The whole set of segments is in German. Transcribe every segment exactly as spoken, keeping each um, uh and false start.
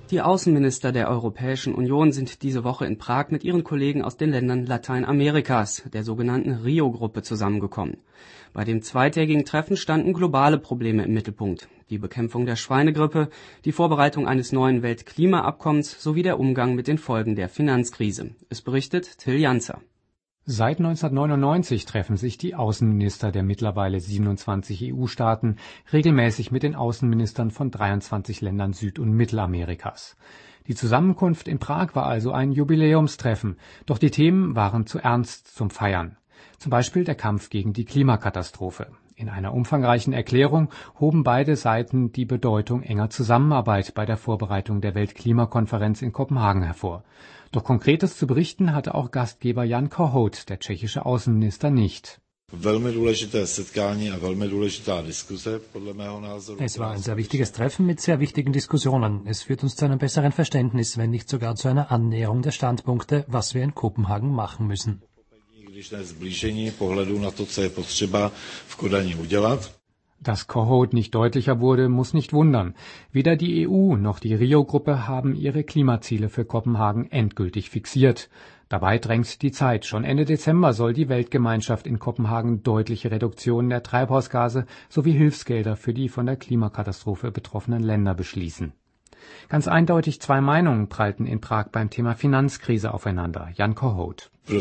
Die Außenminister der Europäischen Union sind diese Woche in Prag mit ihren Kollegen aus den Ländern Lateinamerikas, der sogenannten Rio-Gruppe, zusammengekommen. Bei dem zweitägigen Treffen standen globale Probleme im Mittelpunkt: die Bekämpfung der Schweinegrippe, die Vorbereitung eines neuen Weltklimaabkommens sowie der Umgang mit den Folgen der Finanzkrise. Es berichtet Till Janzer. Seit neunzehnhundertneunundneunzig treffen sich die Außenminister der mittlerweile siebenundzwanzig E U-Staaten regelmäßig mit den Außenministern von dreiundzwanzig Ländern Süd- und Mittelamerikas. Die Zusammenkunft in Prag war also ein Jubiläumstreffen, doch die Themen waren zu ernst zum Feiern. Zum Beispiel der Kampf gegen die Klimakatastrophe. In einer umfangreichen Erklärung hoben beide Seiten die Bedeutung enger Zusammenarbeit bei der Vorbereitung der Weltklimakonferenz in Kopenhagen hervor. Doch Konkretes zu berichten hatte auch Gastgeber Jan Kohout, der tschechische Außenminister, nicht. Es war ein sehr wichtiges Treffen mit sehr wichtigen Diskussionen. Es führt uns zu einem besseren Verständnis, wenn nicht sogar zu einer Annäherung der Standpunkte, was wir in Kopenhagen machen müssen. Dass Kohout nicht deutlicher wurde, muss nicht wundern. Weder die E U noch die Rio-Gruppe haben ihre Klimaziele für Kopenhagen endgültig fixiert. Dabei drängt die Zeit. Schon Ende Dezember soll die Weltgemeinschaft in Kopenhagen deutliche Reduktionen der Treibhausgase sowie Hilfsgelder für die von der Klimakatastrophe betroffenen Länder beschließen. Ganz eindeutig zwei Meinungen prallten in Prag beim Thema Finanzkrise aufeinander. Jan Kohout. Für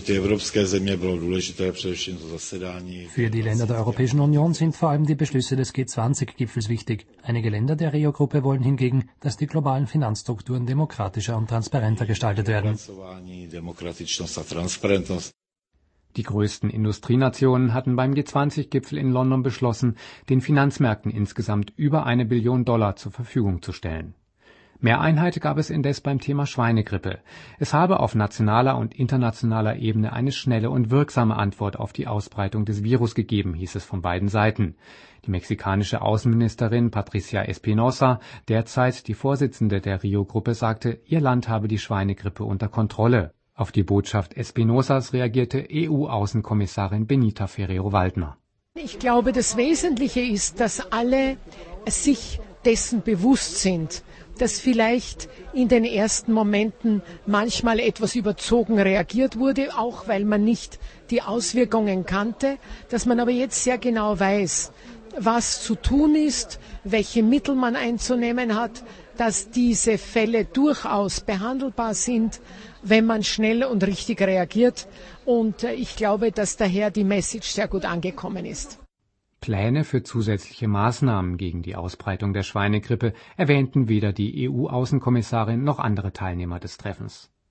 die Länder der Europäischen Union sind vor allem die Beschlüsse des G zwanzig Gipfels wichtig. Einige Länder der Rio-Gruppe wollen hingegen, dass die globalen Finanzstrukturen demokratischer und transparenter gestaltet werden. Die größten Industrienationen hatten beim G zwanzig Gipfel in London beschlossen, den Finanzmärkten insgesamt über eine Billion Dollar zur Verfügung zu stellen. Mehr Einheit gab es indes beim Thema Schweinegrippe. Es habe auf nationaler und internationaler Ebene eine schnelle und wirksame Antwort auf die Ausbreitung des Virus gegeben, hieß es von beiden Seiten. Die mexikanische Außenministerin Patricia Espinosa, derzeit die Vorsitzende der Rio-Gruppe, sagte, ihr Land habe die Schweinegrippe unter Kontrolle. Auf die Botschaft Espinosas reagierte E U-Außenkommissarin Benita Ferrero-Waldner. Ich glaube, das Wesentliche ist, dass alle sich dessen bewusst sind, dass vielleicht in den ersten Momenten manchmal etwas überzogen reagiert wurde, auch weil man nicht die Auswirkungen kannte, dass man aber jetzt sehr genau weiß, was zu tun ist, welche Mittel man einzunehmen hat, dass diese Fälle durchaus behandelbar sind, wenn man schnell und richtig reagiert. Und ich glaube, dass daher die Message sehr gut angekommen ist. Pläne für zusätzliche Maßnahmen gegen die Ausbreitung der Schweinegrippe erwähnten weder die E U-Außenkommissarin noch andere Teilnehmer des Treffens.